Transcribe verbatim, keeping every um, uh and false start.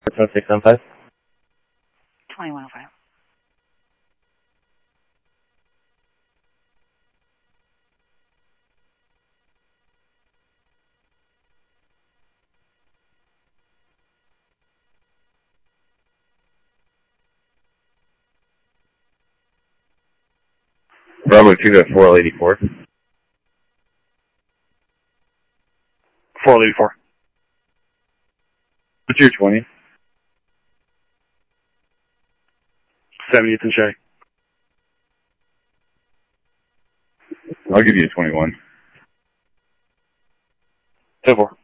twenty-six on five. twenty-one oh five. Bravo two to four eighty-four. four eighty-four. What's your twenty? seventieth and Shay. I'll give you a twenty-one. ten four.